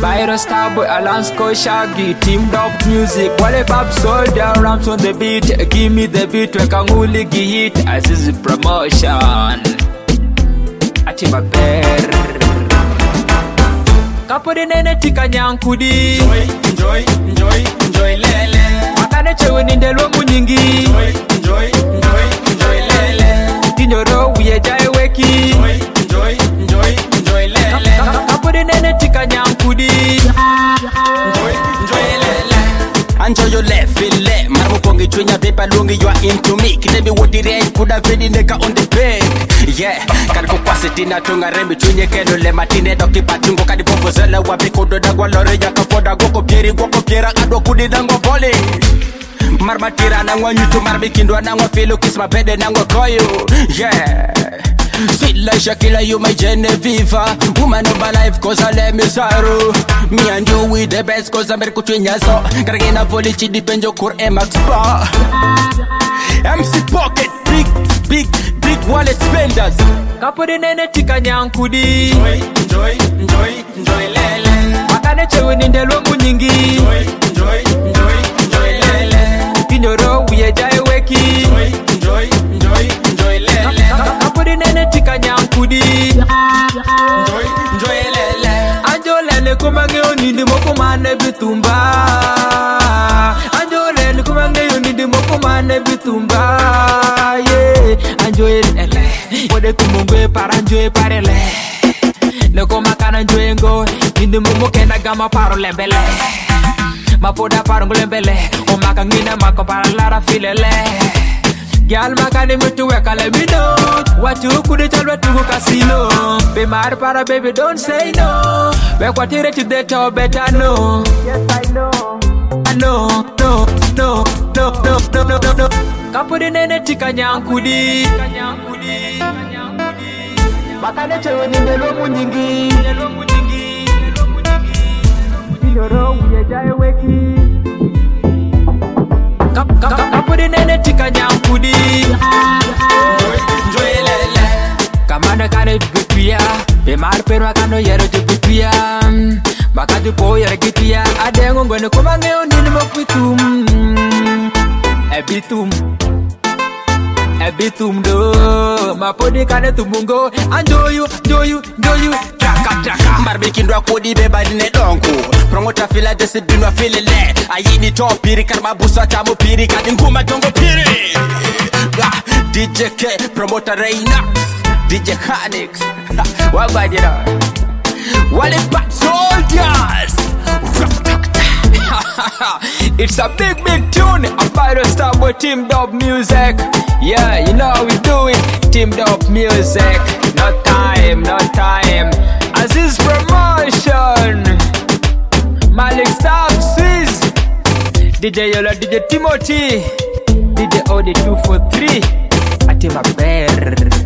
Byron Starboy, Alansco Shaggy, Team Up Music, Wale Bab Soldier, Rams on the beat. Give me the beat, we can only get it as is promotion. Atima Bear Kapode nene tika nyankudi. Enjoy, lele. Makane chewe nindelo munyingi. Enjoy, lele. Tinyoro uye jai weki. Enjoy, lele. Kapode nene tika nyankudi. Enjoy, lele. Enjoy your left, feel left. Marmo kongi chwenya paper lungi, you are into me. Kinebi woti rei kuda vedi neka on the bed. Yeah, kaniko kwasi tina tunga rembi chunye keno le matine doki patungo kadi popo zela wabi kodo dagwa lore yaka foda goko piera adwa kudi dango poli. Marma tira nangwa nyutu marbi kindwa nangwa filo kisma pede nangwa koyo. Yeah, sweet like Shakira, you my Genevieve. Woman of my life cause I let me sorrow. Me and you we the best cause I'm kuchwenya so. Karagena poli chidi penjo kur Max Bar. MC Pocket, big wallet spenders. Kapode nene tika nyankudi. Enjoy, lele. Makane chewe nindelo munyingi. Enjoy, lele. Tinyoro uye jai weki. Enjoy, lele. Kapode nene tika nyankudi. Enjoy, lele. Anjo lele kumange onindi moko mane bitumba. Anjo lele kumange onindi moko mane bitumba. Yeah, anjo lele. Pode kumungwe para anjo parele. Leko makana anjo ngo. Indi mumo kena gama paro lembele. Mapoda paro ngulembele. O makangina mako para lara filele. Gyal makani mutu weka let me know. What you could tell me to go casino. Be mad para baby don't say no. Back what you to the top better know. Yes I know. I know. No. Kapode nene tika nyankudi. Makane chewe nindelo munyingi. Tinyoro uye jai weki. Kapode nene tika nyankudi. Enjoy, lele. Kamanda kane bipia. Be mar pero kano yero bipia. Makadu po yero gipia. Adengo ngone kumange onini mokwitum. Ebitum do. Mapodi kane tumungo. Enjoy you. Traka. Marbi kindwa kodi beba dine donko. Promota fila desi binwa filele. Ayini to piri karma busa tamu piri kadi nguma tongo piri. DJ K, Promoter Reina, DJ Hanix. Wagwa dira. Wale Bab Soldiers. It's a big tune. A Byron Starboy, Team Up Music. Yeah, you know how we do it. Team Up Music. No time. As this promotion. Malik Stab Swiss. DJ Yola, DJ Timothy. DJ OD 243. Atima Bear.